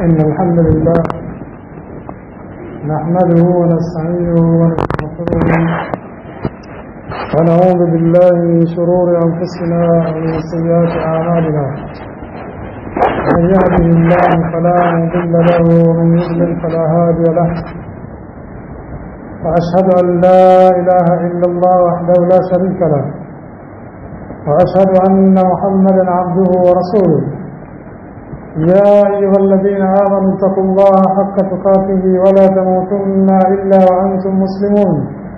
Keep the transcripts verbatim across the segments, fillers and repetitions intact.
إن الحمد لله نحمده ونستعينه ونستغفره ونعوذ بالله من شرور أنفسنا ومن سيئات أعمالنا. من يهده الله فلا مضل له ومن يضلل فلا هادي له. وأشهد أن لا إله إلا الله وحده لا شريك له، وأشهد أن محمدا عبده ورسوله. يا أيها الذين آمنوا اتقوا الله حق تقاته ولا تموتن إلا وأنتم مسلمون.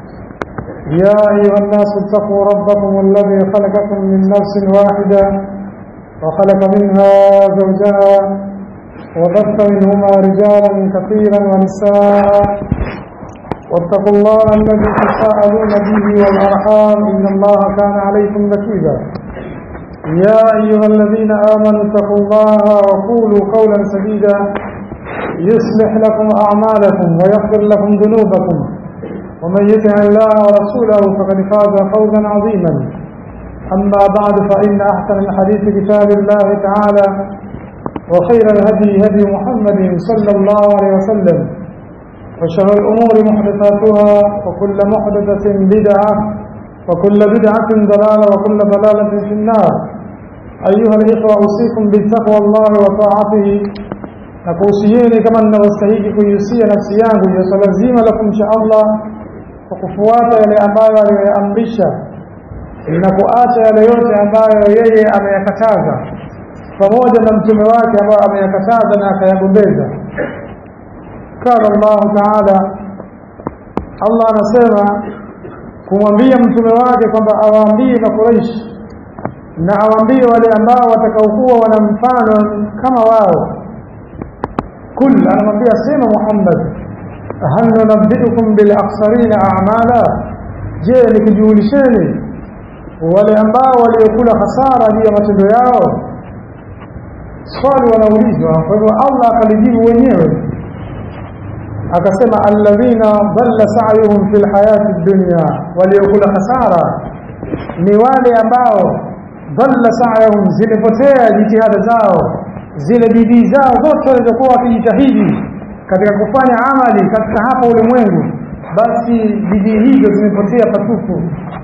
يا أيها الناس اتقوا ربكم الذي خلقكم من نفس واحدة وخلق منها زوجها وبث منهما رجالا كثيرا ونساء، واتقوا الله الذي تساءلون به والأرحام إن الله كان عليكم رقيبا. يا أيها الذين آمنوا اتقوا الله وقولوا قولا سديدا يصلح لكم أعمالكم ويغفر لكم ذنوبكم، ومن يطع الله ورسوله فقد فاز فوزا عظيما. أما بعد، فإن أحسن الحديث كتاب الله تعالى، وخير الهدي هدي محمد صلى الله عليه وسلم، وشر الأمور محدثاتها، وكل محدثة بدعة، وكل بدعة ضلالة، وكل ضلالة في النار. أيها الإخوة، أوصيكم بتقوى الله وطاعته، nakuhusieni kama ninavyostahili kuihusia nafsi yangu ya swala zima la kumcha Allah kwa kufuata yale ambayo aliyoamrisha na kuacha yale yote ambayo yeye ameyakataza, pamoja na mtume wake ambao ameyakataza na akayagombeza. Qala Allah Ta'ala, Allah anasema kumwambia mtume wake kwamba awaambie Makuraish na awaambie wale ambao watakaokuwa wana mfano kama wao. Kul, anamwambia sema Muhammad, hal nunabbiukum bil akhsarina a'mala, je nikijulisheni wale ambao waliokula hasara juu ya matendo yao? Swali wanaulizwa, kwa hivyo Allah akalijibu wenyewe akasema alladhina dhalla sa'yuhum fil hayati dunya, waliokula hasara ni wale ambao dhalla sa'yuhum, zimepotea jitihada zao, zile bidii zao zote walizokuwa wakijitahidi katika kufanya amali katika hapa ulimwengu, basi bidii hizo zimepotea patupu.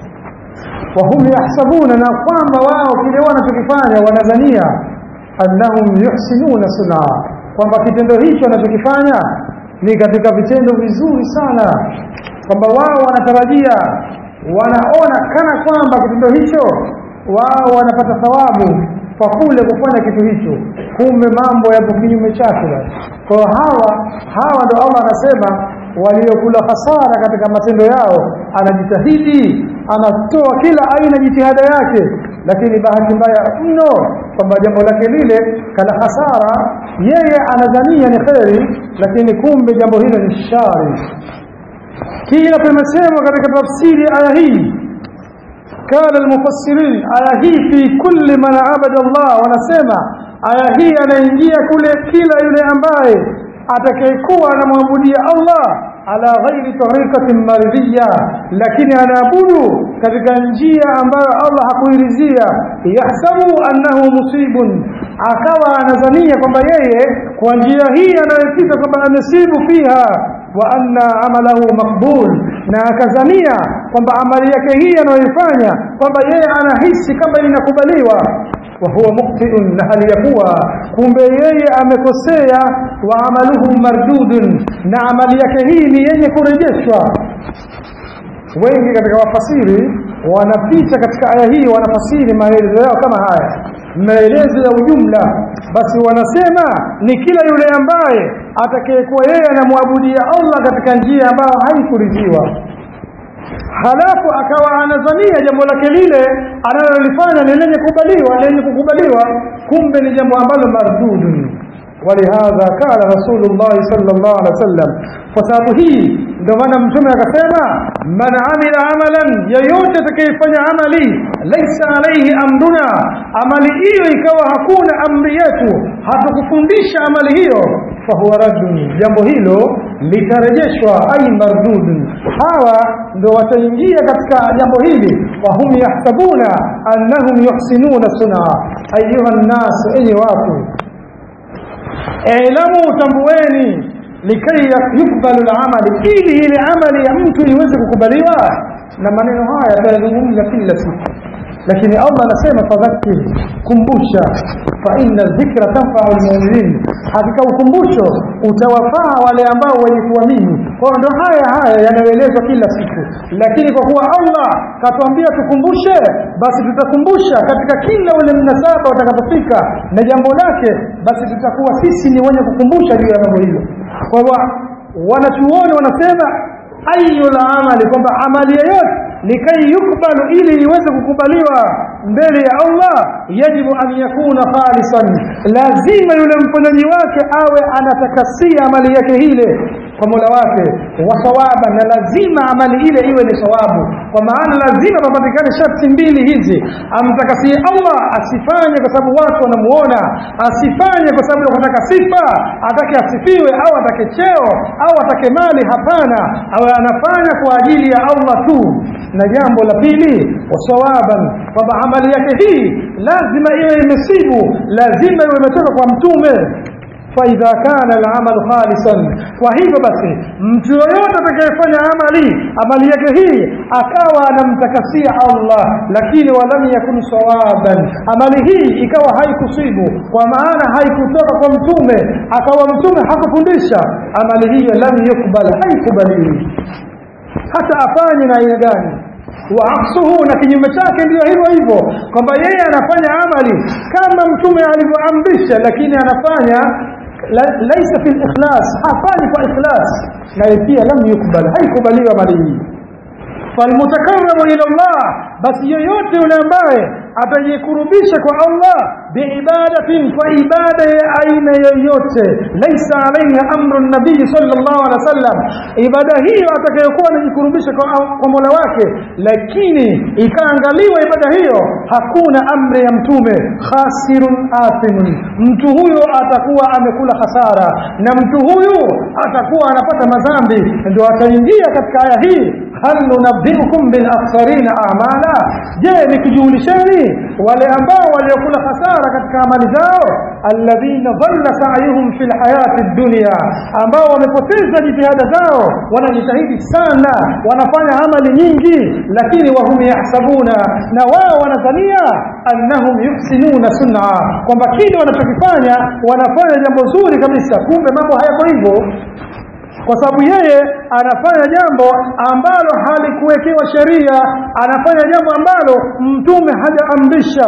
Wa hum yahsabuna, na kwamba wao kile wanachokifanya wanadhania annahum yuhsinuna sun'a, kwamba kitendo hicho wanachokifanya ni katika vitendo vizuri sana, kwamba wao wanatarajia, wanaona kana kwamba kitendo hicho wao wanapata thawabu kwa kule kufanya kitu hicho, kumbe mambo yapo kinyume chake. Kwa hawa hawa ndio Allah anasema waliokula hasara katika matendo yao, anajitahidi, anatoa kila aina jitihada yake, lakini bahati mbaya mno kwamba jambo lake lile kana hasara, yeye anadhania ni khairi, lakini kumbe jambo hilo ni shari. Kila tumesema katika tafsiri aya hii, قال المفسرين aya hii fi kulli man abada Allah, wanasema aya hii anaingia kule kila yule ambaye atakayekuwa anamwabudia Allah ala ghairi tariqatin maridiyya, lakini anaabudu katika njia ambayo Allah hakuiridhia. Yahsabu annahu musibun, akawa anadhania kwamba yeye kwa njia hii anayopita kwamba amesibu fiha, wa anna amalahu maqbul, na akazania kwamba amali yake hii anayoifanya kwamba yeye anahisi kama inakubaliwa. Wa huwa muqti'un, na hali ya kuwa kumbe yeye amekosea. Wa amaluhu mardudun, na amali yake hii ni yenye kurejeshwa. Wengi katika wafasiri wanapita katika aya hii, wanafasiri maelezo yao kama haya, maelezo ya ujumla. Basi wanasema ni kila yule ambaye atakayekuwa yeye anamwabudia Allah katika njia ambayo haikuridhiwa, halafu akawa anadhania jambo lake lile analolifanya ni lenye kubaliwa, lenye kukubaliwa, kumbe ni jambo ambalo mardudun. Walihadha qala Rasulullah sallallahu alaihi wasallam, kwa sababu hii ndio maana mtume akasema man amila amalan, yoyote atakayefanya amali laysa alayhi amruna, amali hiyo ikawa hakuna amri yetu, hatukufundisha amali hiyo, fa huwa raddun, jambo hilo litarejeshwa, ay mardudun. Hawa ndio wataingia katika jambo hili, wa hum yahsabuna annahum yuhsinuna sun'a. Ayuha an-nas, enyi watu, Ilamu tambueni likai yukbalu al-amali, ili ile amali ya mtu iweze kukubaliwa. Na maneno haya yatazungumza kila siku, lakini Allah anasema fadhakkir, kumbusha, fa inna dhikra tanfa'u al-mu'minin, hakika ukumbusho utawafaa wale ambao wenye kuamini. Kwa ndo haya haya yanaelezwa kila siku, lakini kwa kuwa Allah katuambia tukumbushe, basi tutakumbusha katika kila ule mnasaba utakapofika na jambo lake, basi tutakuwa sisi ni wenye kukumbusha juu ya mambo hilo. Kwa hivyo wanachuoni wanasema ayyul amali, kwamba amali yoyote likai yukbalu, ili iweze kukubaliwa mbele ya Allah, yajibu an yakuna khalisan, lazima yule mfanyaji wake awe anatakasia amali yake ile kwa Mola wake, wa sawaba, na lazima amali ile iwe ni sawabu. Kwa maana lazima papatikane sharti mbili hizi: amtakasie Allah, asifanye kwa sababu watu wanamuona, asifanye kwa sababu ya kutaka sifa, atake asifiwe au atake cheo au atake mali. Hapana, awe anafanya kwa ajili ya Allah tu. Na jambo la pili, wasawaban, kwamba amali yake hii lazima iwe imesibu, lazima iwe imetoka kwa mtume. فإذا كان العمل خالصا, kwa hivyo basi mtu yoyote atakayefanya amali amali yake hii akawa anamtakasia Allah, lakini walam yakun sawaban, amali hii ikawa haikusibu, kwa maana haikutoka kwa mtume, akawa mtume hakufundisha, amali hiyo lam yukbal, haikubaliwi hata afanye na aina gani. Wa aksuhu, na kinyume chake ndio hivyo hivyo, kwamba yeye anafanya amali kama mtume alivyoamrisha, lakini anafanya laisa fil ikhlas, hafanyi kwa ikhlas, na pia lam yukbal, haikubaliwa amali hii. Falmutakarramu ila Allah, basi yoyote yule ambaye atajikurubisha kwa Allah biibadatin, kwa ibada ya aina yoyote, laisa alayha amru nabii sallallahu alaihi wasallam, ibada hiyo atakayokuwa anajikurubisha kwa, kwa Mola wake, lakini ikaangaliwa ibada hiyo hakuna amri ya mtume, khasirun athimun, mtu huyo atakuwa amekula hasara, na mtu huyo atakuwa anapata madhambi. Ndio ataingia katika aya hii, hal nunabbiukum bil aktharina a'mala, je nikijulisheni wale ambao waliokula hasara katika amali zao, alladhina dhalla sa'yuhum fil hayati dunya, ambao wamepoteza jitihada zao, wanajitahidi sana, wanafanya amali nyingi, lakini wahum yahsabuna, na wao wanadhania annahum yuhsinuna sun'a, kwamba kile wanachokifanya wanafanya jambo zuri kabisa, kumbe mambo hayako hivyo, kwa sababu yeye anafanya jambo ambalo halikuwekewa sheria, anafanya jambo ambalo mtume hajaamrisha.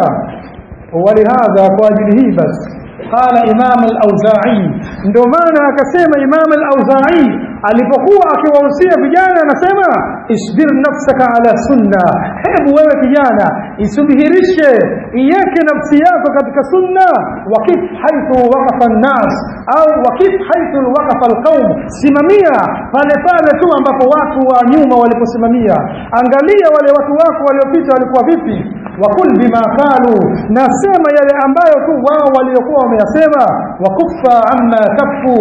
Walihadha, kwa ajili hii basi qala Imam al-Auza'i, ndio maana akasema Imam al-Auza'i alipokuwa akiwahusia vijana, anasema isbir nafsaka ala sunna, hebu wewe kijana isubihirishe, iweke nafsi yako katika sunna, wakif haithu waqafa an-nas, au wakif haithu waqafa al-qaum, simamia pale pale tu ambapo watu wa nyuma waliposimamia, angalia wale watu wako waliopita walikuwa vipi, wakul bima qalu, nasema yale ambayo tu wao waliokuwa wameyasema, wakuffa amma kafu,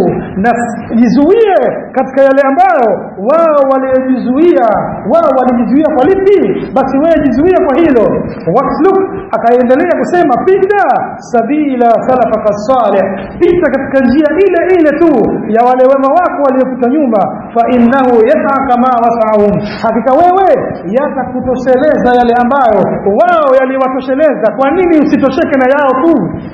najizuie katika yale ambayo wao walijizuia. Wao walijizuia kwa lipi? Basi wewe jizuie kwa hilo. Wasluk, akaendelea kusema pita sabila salafaka salih, pita katika njia ile ile tu ya wale wema wako waliopita nyuma, fa innahu yata'aka ma wasa'ahum, hakika wewe yatakutosheleza yale ambayo wao yaliwatosheleza. Kwa nini usitosheke na yao tu?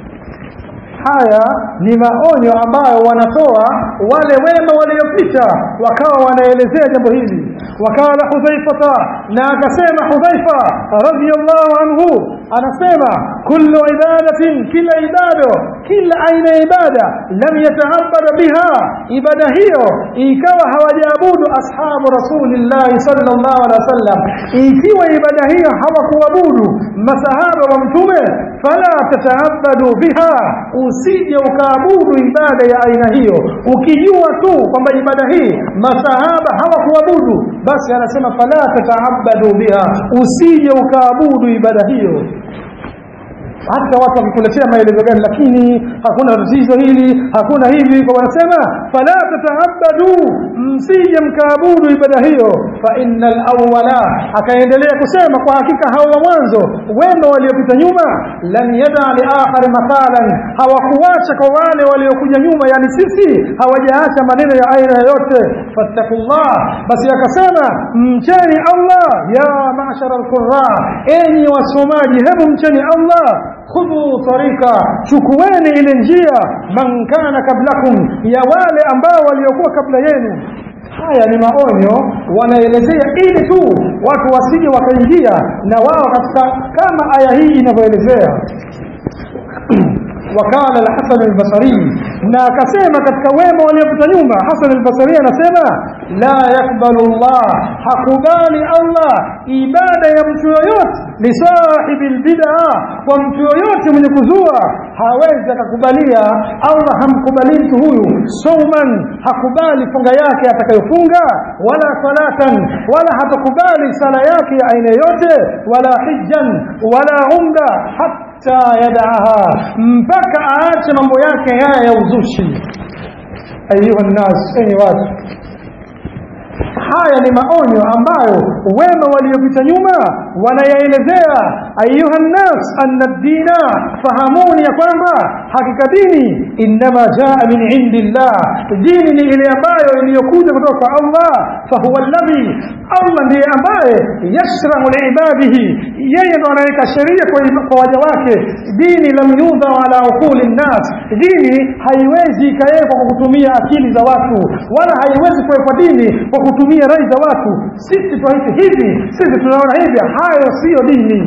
Haya ni maonyo ambayo wanatoa wale wema waliopita, wakawa wanaelezea jambo hili. Wakala Hudhaifa, na akasema Hudhaifa radhiyallahu anhu, anasema kullu ibadatin, kila ibada, kila aina ya ibada, lam yata'abbad biha, ibada hiyo ikawa hawajaabudu ashabu rasulillah sallallahu alaihi wasallam, ikiwa ibada hiyo hawakuabudu masahaba wa mtume, fala tata'abbadu biha, usije ukaabudu ibada ya aina hiyo ukijua tu kwamba ibada hii masahaba hawakuabudu, basi anasema fala tata'abbadu biha, usije ukaabudu ibada hiyo. hata watu wakikuletea maelezo gani, lakini hakuna tatizo hili, hakuna hivi, kwa wanasema fala tataabadu, msije mkaabudu ibada hiyo. Fa innal awwala, akaendelea kusema kwa hakika hao wa mwanzo wema waliopita nyuma, lan yada li akhar maqalan, hawakuacha kwa wale waliokuja nyuma, yani sisi hawajaacha maneno ya aina yote. Fattakullah, basi akasema mcheni Allah, ya ma'shar al-qurra, enyi wasomaji hebu mcheni Allah. Khudhu tarika, chukueni ile njia, man kana kablakum, ya wale ambao waliokuwa kabla yenu. Haya ni maonyo wanaelezea ili tu watu wasije wakaingia na wao katika kama aya hii inavyoelezea. Wakala al-Hasan al-Basri, na akasema katika wema waliopita nyuma, Hasan al-Basri anasema la yakbalu Allah, hakubali Allah ibada ya mtu yoyote, li sahibi al-bid'ah, kwa mtu yoyote mwenye kuzua hawezi akakubalia Allah, hamkubali mtu huyu. Sauman, hakubali funga yake atakayofunga, wala salatan, wala hatakubali sala yake ya aina yote, wala hijjan, wala umra, hatta yad'aha, mpaka aache mambo yake haya ya uzushi. Ayuha nas, enyi watu, haya ni maonyo ambayo wema waliopita nyuma wanayaelezea. Ayuha nas, anna ad-dina, fahamuni ya kwamba hakika dini inma jaa min indillah, dini ni ile ambayo iliyokuja kutoka kwa Allah. Fa huwa alladhi, Allah ndiye ambaye yashrahu liibadihi, yeye ndo anaweka sheria kwa waja wake. Dini lam yudha ala uquli nnas, dini haiwezi ikawekwa kwa kutumia akili za watu, wala haiwezi kuwekwa dini kwa kutumia rai za watu. Sisi tuaite hivi, sisi tunaona hivi, hayo sio dini.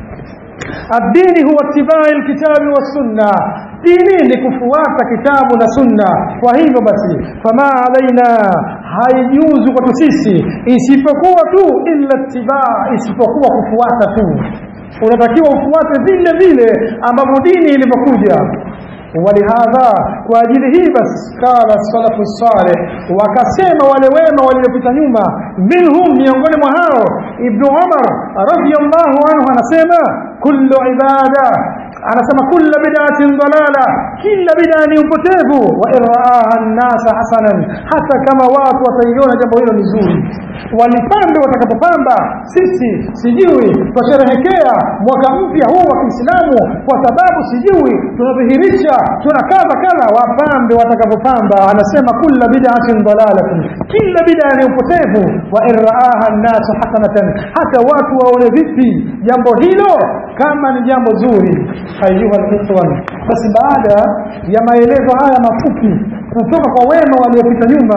Ad-dini huwa ittibai al-kitabi was-sunna, dini ni kufuata kitabu na sunna. Kwa hivyo basi, fama alaina, haijuzu kwa sisi isipokuwa tu illa ittiba, isipokuwa kufuata tu. Unatakiwa ufuate vile vile ambavyo dini ilivyokuja. Walihadha, kwa ajili hii basi, kala salafu salih, wakasema wale wema waliopita nyuma, minhum, miongoni mwa hao Ibn Umar radhiyallahu anhu anasema kullu ibada, anasema kullu bid'atin dalala, kila bid'a ni upotevu. Wa iraaha an-nas hasanan, hata kama watu wataiona jambo hilo ni zuri, walipambe watakapopamba. Sisi sijui twasherehekea mwaka mpya huu wa Kiislamu kwa sababu sijui tunadhihirisha tunakaza kala, wapambe watakapopamba. Anasema kullu bid'atin dalalatun, kila bid'a ni upotevu. Wa iraaha an-nas hasanatan, hata watu waone vipi jambo hilo kama ni jambo zuri. Ayuha al-ikhwan, basi baada ya maelezo haya mafupi kutoka kwa wema waliopita nyuma,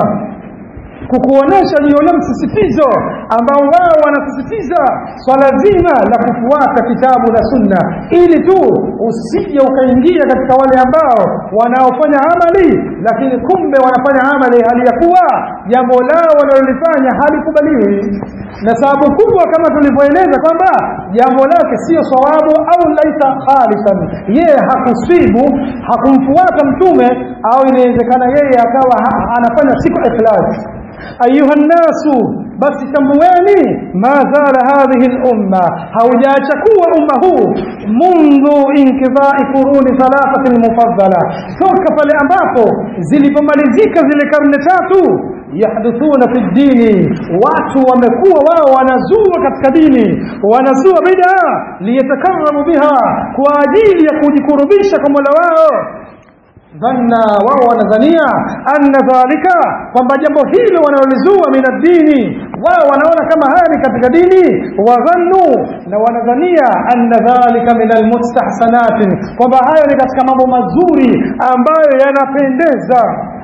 kukuonesha ni ule msisitizo ambao wao wanasisitiza swala zima la kufuata kitabu na sunna, ili tu usije ukaingia katika wale ambao wanaofanya amali lakini kumbe wanafanya amali hali ya kuwa jambo lao wanalolifanya halikubaliwi. Na sababu kubwa kama tulivyoeleza kwamba jambo lake sio sawabu au laita khalisan, yeye hakusibu, hakumfuata mtume, au inawezekana yeye akawa anafanya siku ikhlas. Ayuha nasu, basi tambueni ma zala hadhihi al-umma, haujacha kuwa umma huu mundu inkidha'i quruni thalathati al-mufaddala, toka pale ambapo zilipomalizika zile karne tatu, yahduthuna fi dini, watu wamekuwa wao wanazua katika dini, wanazua bid'a liyatakaramu biha, kwa ajili ya kujikurubisha kwa Mola wao. Dhanna, wao wanadhania anna dhalika, kwamba jambo hilo wanalolizua min ad-dini, wao wanaona kama haya ni katika dini. Wadhannu, na wanadhania anna dhalika min al-mustahsanat, kwamba hayo ni katika mambo mazuri ambayo yanapendeza.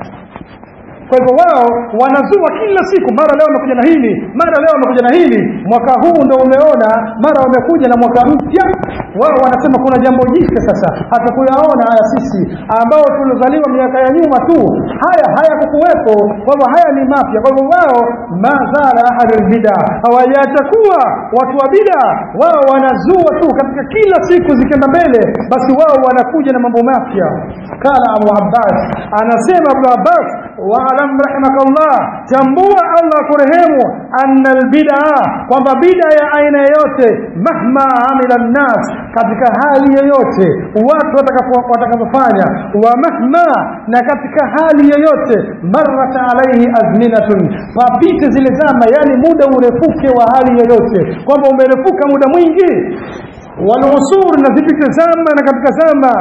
Kwa hivyo wao wanazua kila siku, mara leo wamekuja na hili, mara leo wamekuja na hili, mwaka huu ndio umeona, mara wamekuja na mwaka mpya. Wao wanasema kuna jambo jipya sasa, hata kuyaona haya sisi ambao tulizaliwa miaka ya nyuma tu, haya haya kukuwepo, kwa hivyo haya ni mapya. Kwa hivyo wao mazala ahlul bid'ah, hawajatakuwa watu wa bid'ah, wao wanazua tu katika kila siku zikienda mbele, basi wao wanakuja na mambo mapya. Kala Abu Abbas, anasema Abu Abbas, wa'lam rahimakallah, tambua Allah kurehemu, anna albid'a, kwamba bid'a ya aina yoyote, mahma amila an-nas, katika hali yoyote watu watakapofanya, wa mahma, na katika hali yoyote, marrat alayhi azminatun, papite zile zama, yani muda urefuke wa hali yoyote, kwamba umerefuka muda mwingi, wal usur, na zipite zama, na katika zama,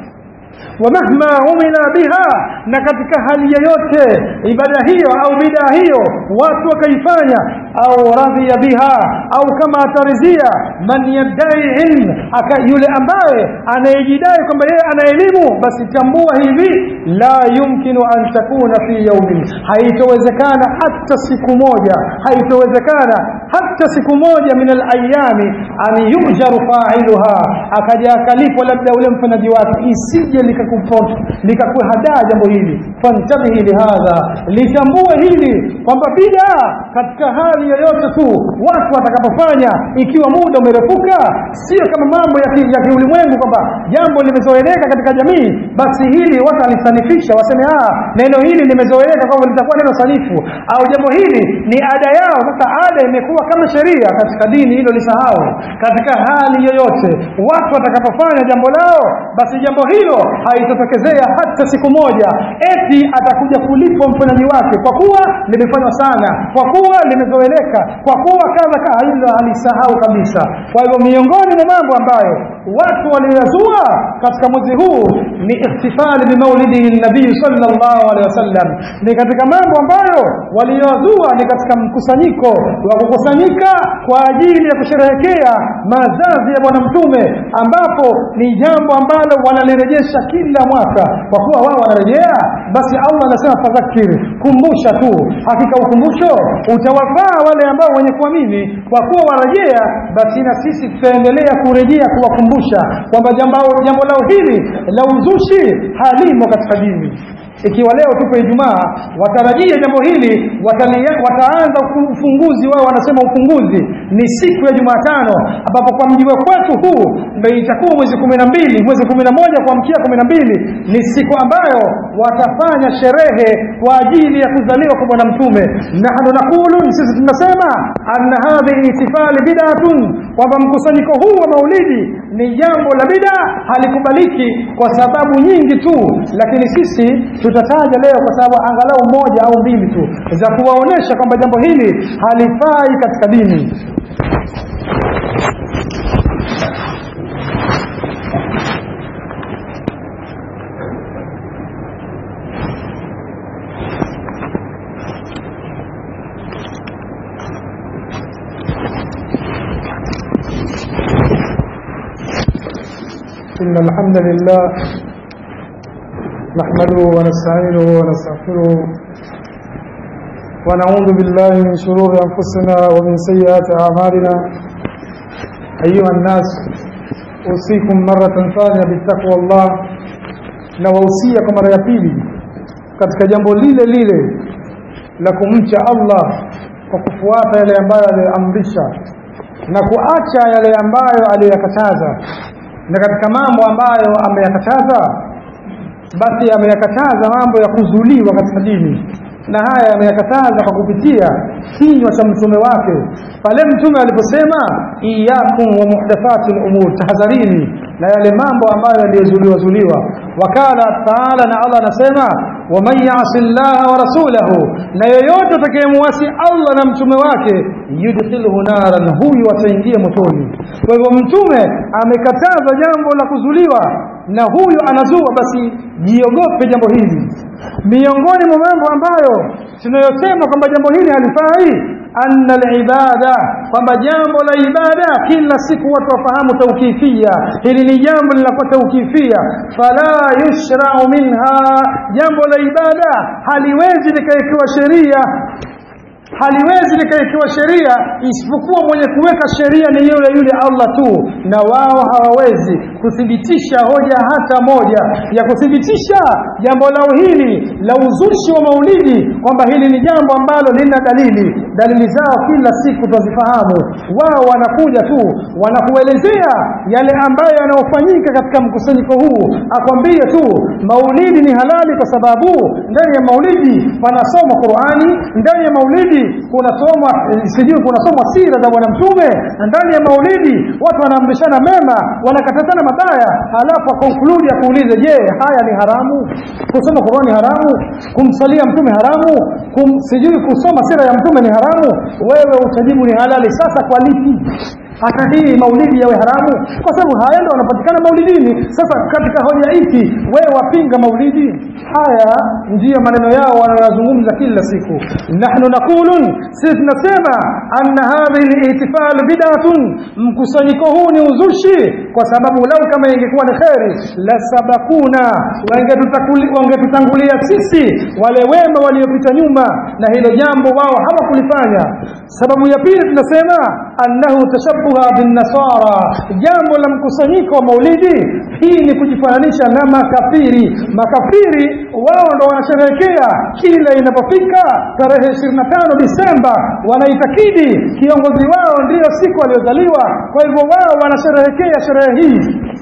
wa mahma umila biha, na katika hali yoyote ibada hiyo au bid'a hiyo watu wakaifanya, au radhiya biha, au kama atarizia, man yadai ilm, yule ambaye anayejidai kwamba yeye ana elimu, basi tambua hivi, la yumkinu an takuna fi yawmin, haitowezekana hata siku moja, haitowezekana hata siku moja min al-ayami, an yujaru fa'iluha, akaja akalipwa labda ule mfanyaji wake, isije likakupote likakuhadaa jambo hili. Fantabihi lihadha, litambue hili kwamba bid'a katika hali yoyote tu watu watakapofanya, ikiwa muda umerefuka, sio kama mambo ya ya kiulimwengu kwamba jambo limezoeleka katika jamii, basi hili watu alisanifisha waseme ah, neno hili limezoeleka kwamba litakuwa neno sanifu, au jambo hili ni ada yao, sasa ada imekuwa kama sheria katika dini. Hilo lisahau. Katika hali yoyote watu watakapofanya jambo lao, basi jambo hilo haitatokezea hata siku moja eti atakuja kulipwa mfanyaji wake kwa kuwa limefanywa sana, kwa kuwa limezoeleka, kwa kuwa kadha kadha. Hilo alisahau kabisa. Kwa hivyo miongoni mwa mambo ambayo watu waliyazua katika mwezi huu ni ihtifali bi maulidi nabii sallallahu alaihi wasallam, ni katika mambo ambayo waliyazua ni katika mkusanyiko wa kukusanyika kwa ajili ya kusherehekea mazazi ya bwana mtume, ambapo ni jambo ambalo wanalirejesha kila mwaka. Kwa kuwa wao wanarejea, basi Allah anasema fadhakiri, kumbusha tu, hakika ukumbusho utawafaa wale ambao wenye kuamini. Kwa kuwa warejea, basi na sisi tutaendelea kurejea kuwakumbusha kwamba jambo jambo lao hili la uzushi halimo katika dini. Ikiwa leo tupo Ijumaa, watarajia jambo hili watalia, wataanza ufunguzi wao. Wanasema ufunguzi ni siku ya Jumatano, ambapo kwa mji wetu huu ndio itakuwa mwezi kumi na mbili, mwezi kumi na moja kuamkia kumi na mbili, ni siku ambayo watafanya sherehe kwa ajili ya kuzaliwa kwa bwana mtume. Na hado nakulu, sisi tunasema anna hadhi ihtifali bid'atun, kwamba mkusanyiko huu wa maulidi ni jambo la bid'a, halikubaliki kwa sababu nyingi tu, lakini sisi tutataja leo kwa sababu angalau moja au mbili tu za kuwaonesha kwamba jambo hili halifai katika dini. إن الحمد لله نحمده ونستعينه ونستغفره ونعوذ بالله من شرور أنفسنا ومن سيئات أعمالنا. أيها الناس، أوصيكم مرة ثانية بتقوى الله، نوصيكم مرة ya pili katika jambo lile lile la kumcha Allah kwa kufuata yale ambayo aliamrisha na kuacha yale ambayo aliyakataza. Na katika mambo ambayo ameyakataza, basi ameyakataza mambo ya kuzuliwa katika dini, na haya ameyakataza kwa kupitia kinywa cha mtume wake. Pale mtume aliposema iyyakum wa muhdathatil umur, tahadharini na yale mambo ambayo yaliyozuliwa zuliwa. Wakala taala, na Allah anasema wa man ya'si Allah wa rasulahu, na yoyote atakayemuasi Allah na mtume wake, yudkhilhu naran, huyu ataingia motoni. Kwa hivyo mtume amekataza jambo la kuzuliwa na huyu anazua, basi jiogope jambo hili. Miongoni mwa mambo ambayo tunayosema kwamba jambo hili halifai, anna al-ibada, kwamba jambo la ibada kila siku watu wafahamu tawkifia. Hili ni jambo linakuwa tawkifia, fala yushra'u minha, jambo la ibada haliwezi likaekewa sheria. haliwezi likawekewa sheria isipokuwa mwenye kuweka sheria ni yule yule Allah tu, na wao hawawezi kuthibitisha hoja hata moja ya kuthibitisha jambo lao hili la uzushi wa maulidi kwamba hili ni jambo ambalo lina dalili. Dalili zao kila siku tuzifahamu. Wao wanakuja tu wanakuelezea yale ambayo yanayofanyika katika mkusanyiko huu, akwambie tu maulidi ni halali kwa sababu ndani ya maulidi panasoma Qur'ani, ndani ya maulidi kuna soma sijui kuna soma sira za bwana mtume, ndani ya maulidi watu wanaamrishana mema wanakatazana mabaya. Halafu conclude kuuliza, je, haya ni haramu? Kusoma Qur'ani haramu? Kumsalia mtume haramu? Kum sijui kusoma sira ya mtume ni haramu? Wewe utajibu ni halali. Sasa kwa lipi hata hii maulidi yawe haramu? Kwa sababu haya ndio yanapatikana maulidini. Sasa katika hoja hiki wewe wapinga maulidi? Haya ndiyo maneno yao wanayozungumza kila siku. Nahnu naqulun, sisi tunasema anna hadhihi al-ihtifal bid'atun, mkusanyiko huu ni uzushi, kwa sababu lau kama ingekuwa ni khairi la sabakuna, wangetutangulia sisi wale wema waliopita nyuma, na hilo jambo wao hawakulifanya. Sababu ya pili tunasema annahu tashabbuha bin nasara, jambo la mkusanyiko wa maulidi hii ni kujifananisha na makafiri. Makafiri wao ndo wanasherehekea kila inapofika tarehe ishirini na tano Disemba, wanaitakidi kiongozi wao ndio siku aliyozaliwa, kwa hivyo wao wanasherehekea sherehe hii.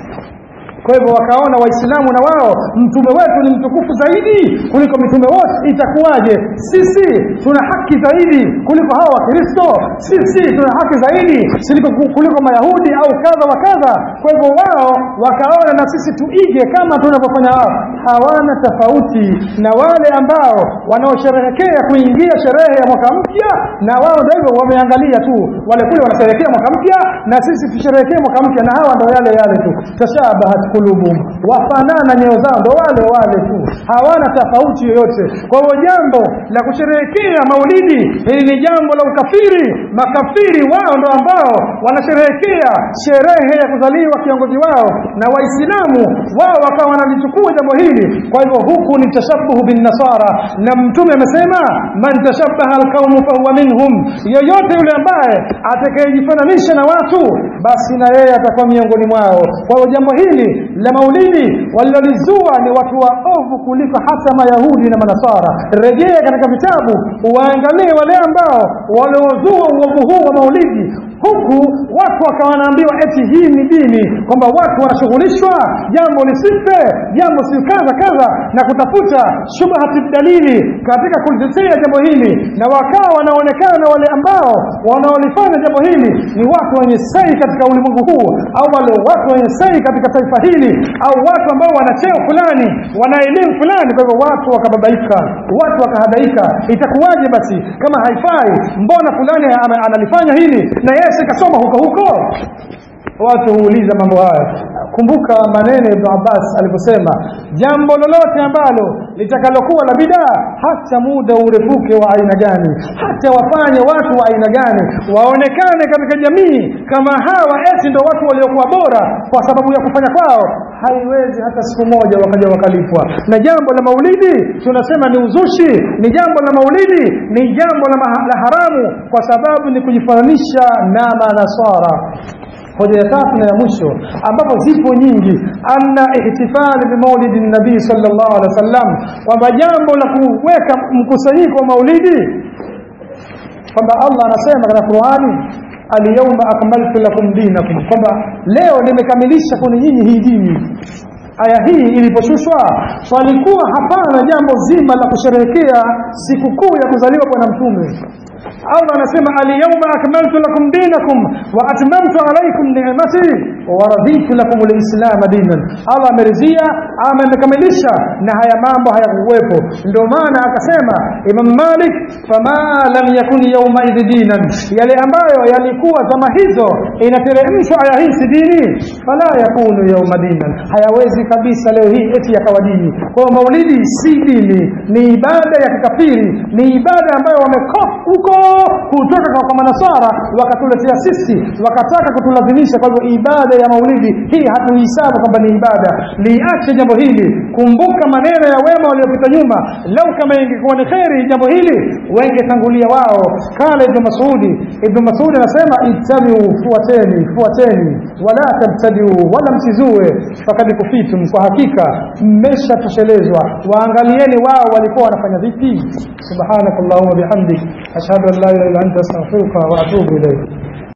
Kwa hivyo wakaona Waislamu na wao mtume wetu ni mtukufu zaidi kuliko mitume wote, itakuwaje sisi tuna haki zaidi kuliko hawa wa Kristo? Sisi tuna haki zaidi kuliko Mayahudi au kadha wa kadha. Kwa hivyo wao wakaona na sisi tuige kama tunavyofanya wao. Hawana tofauti na wale ambao wanaosherehekea kuingia sherehe ya mwaka mpya, na wao ndio hivyo wameangalia tu, wale kule wanasherehekea mwaka mpya na sisi tusherehekee mwaka mpya, na hawa ndio yale yale tu, tashabahat kulubum, wafanana nyoyo zao ndio wale wale tu, hawana tofauti yoyote. Kwa hiyo jambo la kusherehekea maulidi hili ni jambo la ukafiri. Makafiri wao ndio ambao wanasherehekea sherehe ya kuzaliwa kiongozi wao, na Waislamu wao wakawa wanalichukua jambo hili. Kwa hivyo huku ni tashabbuh bin nasara, na mtume amesema man tashabbaha alqawm fa huwa minhum, yoyote yule ambaye atakayejifananisha na watu basi na yeye atakuwa miongoni mwao. Kwa hiyo jambo hili la maulidi walilozua ni watu waovu kuliko hata Mayahudi na Manasara. Rejea katika vitabu uangalie wale ambao waliozua uovu huu wa maulidi, huku watu wakawa wanaambiwa eti hii ni dini, kwamba watu wanashughulishwa jambo lisife, jambo si kaza kaza, na kutafuta shubhati dalili katika kulitetea jambo hili, na wakawa wanaonekana wale ambao wanaolifanya jambo hili ni watu wenye sei katika ulimwengu huu, au wale watu wenye sei katika taifa hili, au watu ambao wana cheo fulani, wana elimu fulani. Kwa hivyo watu wakababaika, watu wakahadaika. Itakuwaje basi kama haifai? Mbona fulani analifanya hili na yeye sikasoma huko huko? Watu huuliza mambo haya. Kumbuka maneno Ibn Abbas aliposema, jambo lolote ambalo litakalokuwa la bidaa, hata muda urefuke wa aina gani, hata wafanye watu wa aina gani, waonekane katika jamii kama hawa eti ndio watu waliokuwa bora kwa sababu ya kufanya kwao, haiwezi hata siku moja wakaja wakalipwa. Na jambo la maulidi tunasema ni uzushi, ni jambo la maulidi ni jambo la, la haramu, kwa sababu ni kujifananisha na Manasara. Hoja ya tatu na ya mwisho ambapo zipo nyingi, anna ihtifal bi maulidi nabii sallallahu alaihi wasallam, kwamba jambo la kuweka mkusanyiko wa maulidi, kwamba Allah anasema katika Qur'ani, al-yawma akmaltu lakum dinakum, kwamba leo nimekamilisha kwa nyinyi hii dini. Aya hii iliposhushwa walikuwa hapana jambo zima la kusherehekea sikukuu ya kuzaliwa kwa mtume. Allah anasema al-yawma akmaltu lakum dinakum wa atmamtu alaykum ni'mati wa raditu lakum al-islam dinan. Allah ameridhia ama amekamilisha na haya mambo hayakuwepo. Ndio maana akasema Imam Malik, fama lam yakun yawma idhinan, yale ambayo yalikuwa zama hizo inateremshwa aya hii si dini, fala yakunu yawma dinan, hayawezi kabisa leo hii eti yakawa dini. Kwa maulidi si dini, ni ibada ya kikafiri, ni ibada ambayo wamekopa huko kutoka kwa Manasara wakatuletea sisi, wakataka kutulazimisha. Kwa hivyo ibada ibada ya maulidi hii hatuhisabu kwamba ni ibada. Liache jambo hili, kumbuka maneno ya wema waliopita nyuma. Lau kama ingekuwa ni khairi jambo hili wangetangulia wao. Kala Ibn Mas'ud, Ibn Mas'ud anasema ittabi'u, fuateni, fuateni, wala tabtadiu, wala msizue, fakad kufitum, kwa hakika mmeshatoshelezwa. Waangalieni wao walikuwa wanafanya vipi. Subhanakallahumma bihamdik, ashhadu an la ilaha illa anta, astaghfiruka wa atubu ilayk.